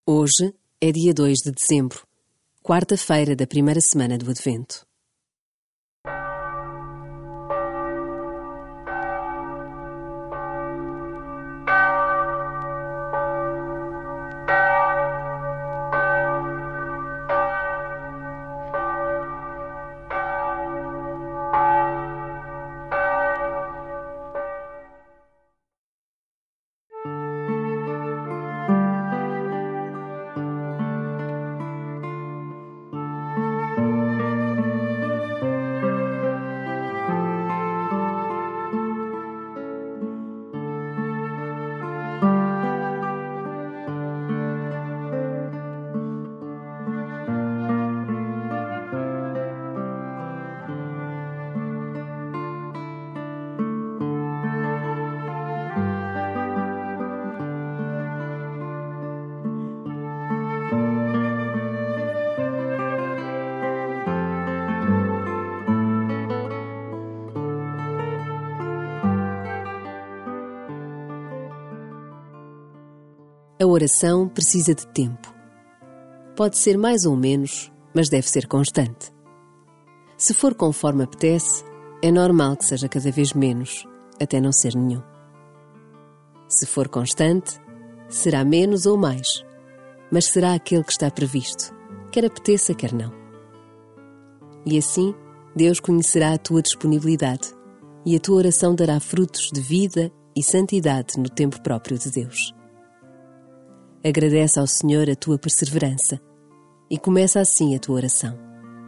Hoje é dia 2 de dezembro, quarta-feira da primeira semana do Advento. A oração precisa de tempo. Pode ser mais ou menos, mas deve ser constante. Se for conforme apetece, é normal que seja cada vez menos, até não ser nenhum. Se for constante, será menos ou mais, mas será aquele que está previsto, quer apeteça, quer não. E assim, Deus conhecerá a tua disponibilidade e a tua oração dará frutos de vida e santidade no tempo próprio de Deus. Agradece ao Senhor a tua perseverança e começa assim a tua oração.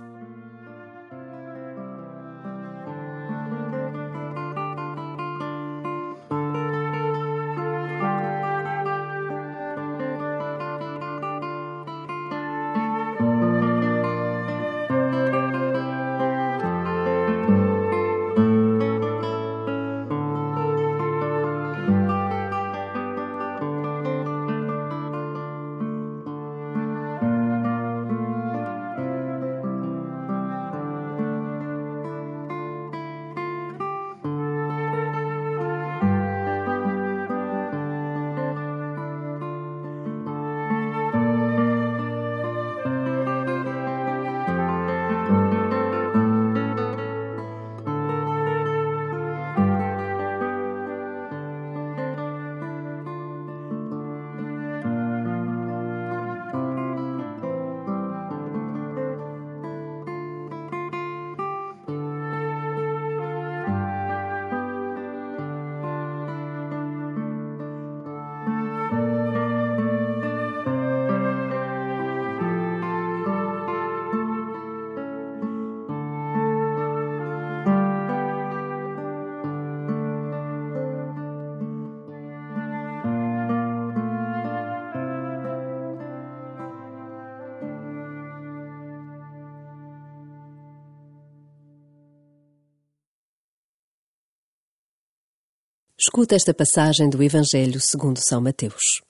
Escuta esta passagem do Evangelho segundo São Mateus.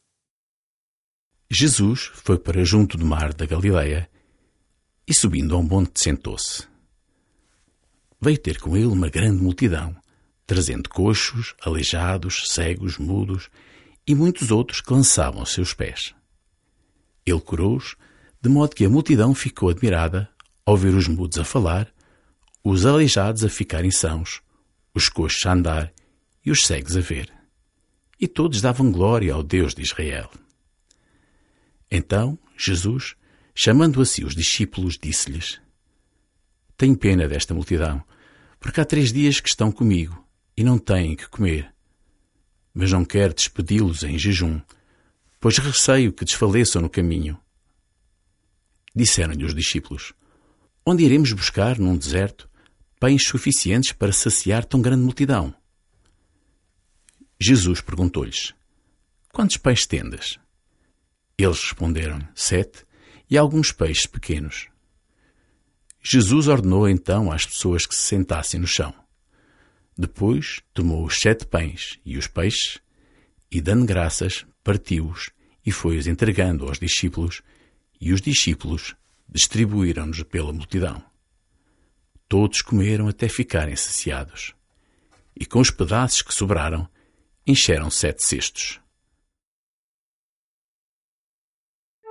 Jesus foi para junto do mar da Galileia e, subindo a um monte, sentou-se. Veio ter com ele uma grande multidão, trazendo coxos, aleijados, cegos, mudos e muitos outros que lançavam aos seus pés. Ele curou-os, de modo que a multidão ficou admirada ao ver os mudos a falar, os aleijados a ficarem sãos, os coxos a andar e os cegos a ver. E todos davam glória ao Deus de Israel. Então, Jesus, chamando a si os discípulos, disse-lhes: Tenho pena desta multidão, porque há 3 dias que estão comigo e não têm que comer. Mas não quero despedi-los em jejum, pois receio que desfaleçam no caminho. Disseram-lhe os discípulos: Onde iremos buscar, num deserto, pães suficientes para saciar tão grande multidão? Jesus perguntou-lhes: Quantos pães tendes? Eles responderam-lhe: 7, e alguns peixes pequenos. Jesus ordenou então às pessoas que se sentassem no chão. Depois tomou os 7 pães e os peixes, e dando graças, partiu-os e foi-os entregando aos discípulos, e os discípulos distribuíram-nos pela multidão. Todos comeram até ficarem saciados, e com os pedaços que sobraram, encheram 7 cestos.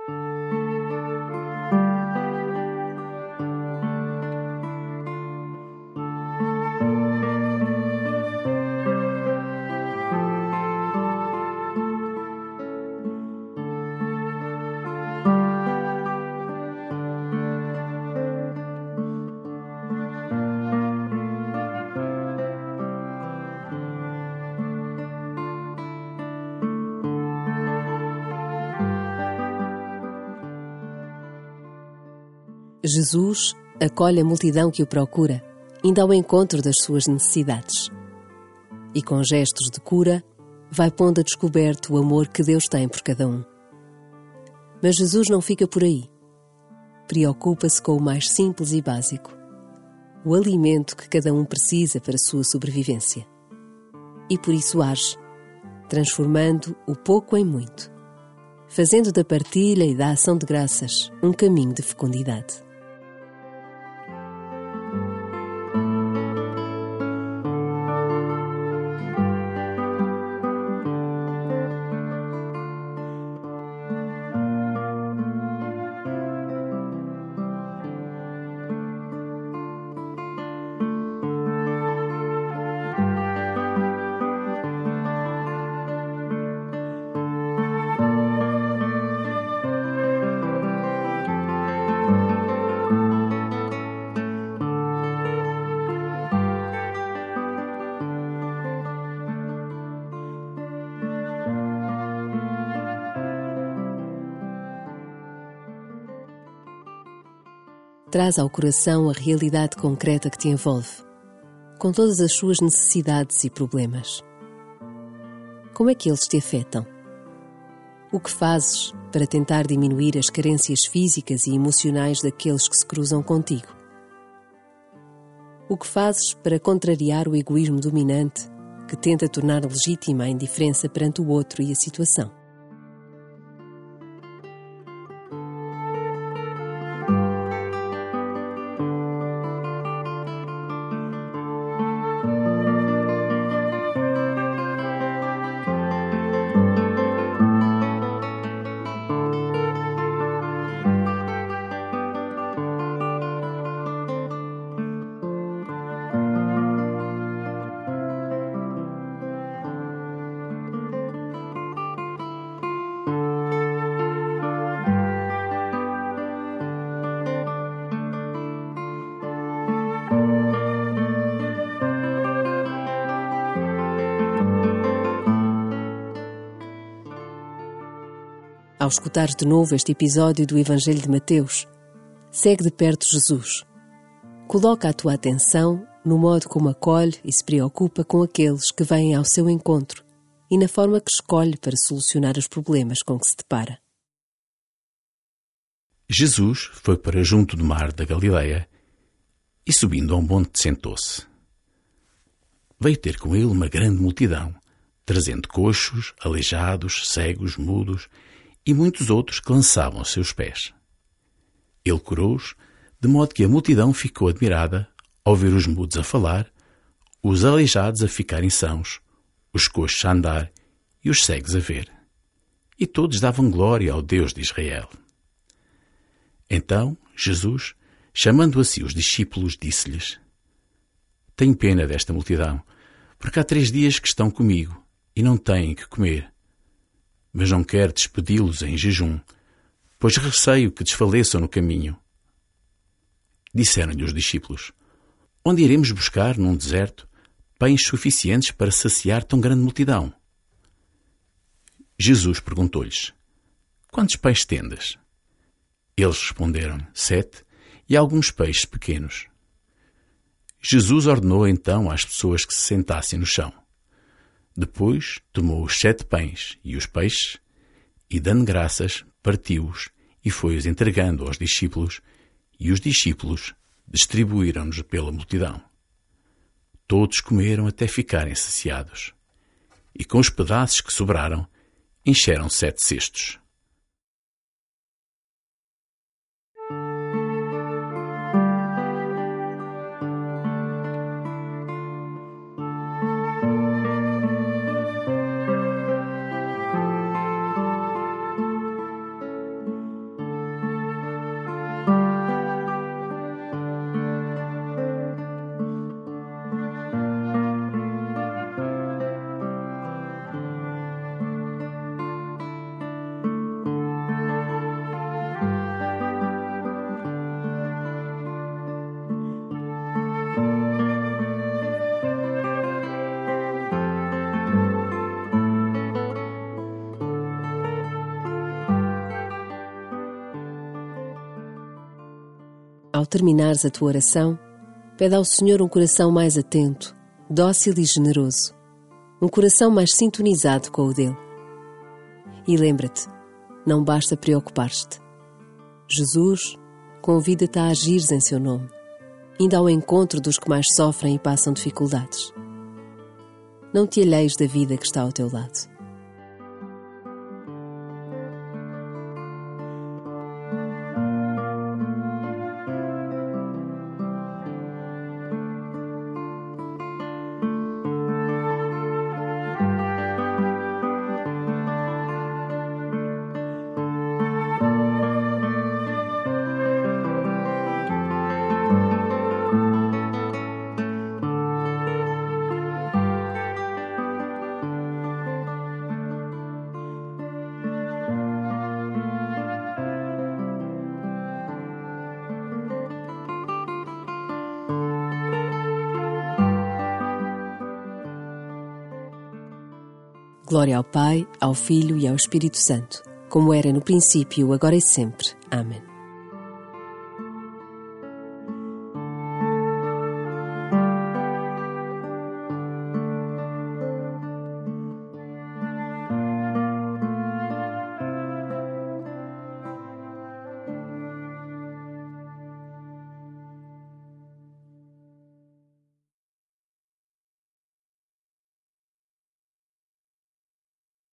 Jesus acolhe a multidão que o procura, indo ao encontro das suas necessidades. E com gestos de cura, vai pondo a descoberto o amor que Deus tem por cada um. Mas Jesus não fica por aí. Preocupa-se com o mais simples e básico, o alimento que cada um precisa para a sua sobrevivência. E por isso age, transformando o pouco em muito, fazendo da partilha e da ação de graças um caminho de fecundidade. Traz ao coração a realidade concreta que te envolve, com todas as suas necessidades e problemas. Como é que eles te afetam? O que fazes para tentar diminuir as carências físicas e emocionais daqueles que se cruzam contigo? O que fazes para contrariar o egoísmo dominante que tenta tornar legítima a indiferença perante o outro e a situação? Ao escutares de novo este episódio do Evangelho de Mateus, segue de perto Jesus. Coloca a tua atenção no modo como acolhe e se preocupa com aqueles que vêm ao seu encontro e na forma que escolhe para solucionar os problemas com que se depara. Jesus foi para junto do mar da Galileia e, subindo a um monte, sentou-se. Veio ter com ele uma grande multidão, trazendo coxos, aleijados, cegos, mudos e muitos outros que lançavam aos seus pés. Ele curou-os, de modo que a multidão ficou admirada ao ver os mudos a falar, os aleijados a ficarem sãos, os coxos a andar e os cegos a ver. E todos davam glória ao Deus de Israel. Então, Jesus, chamando a si os discípulos, disse-lhes: Tenho pena desta multidão, porque há 3 dias que estão comigo e não têm que comer. Mas não quero despedi-los em jejum, pois receio que desfaleçam no caminho. Disseram-lhe os discípulos: Onde iremos buscar, num deserto, pães suficientes para saciar tão grande multidão? Jesus perguntou-lhes: Quantos pães tendes? Eles responderam: 7, e alguns peixes pequenos. Jesus ordenou então às pessoas que se sentassem no chão. Depois tomou os 7 pães e os peixes, e dando graças, partiu-os e foi-os entregando aos discípulos, e os discípulos distribuíram-nos pela multidão. Todos comeram até ficarem saciados, e com os pedaços que sobraram, encheram 7 cestos. ao terminares a tua oração, pede ao Senhor um coração mais atento, dócil e generoso, um coração mais sintonizado com o dele. E lembra-te, não basta preocupar-te. Jesus convida-te a agires em seu nome, indo ao encontro dos que mais sofrem e passam dificuldades. Não te alheies da vida que está ao teu lado. Glória ao Pai, ao Filho e ao Espírito Santo, como era no princípio, agora e sempre. Amém.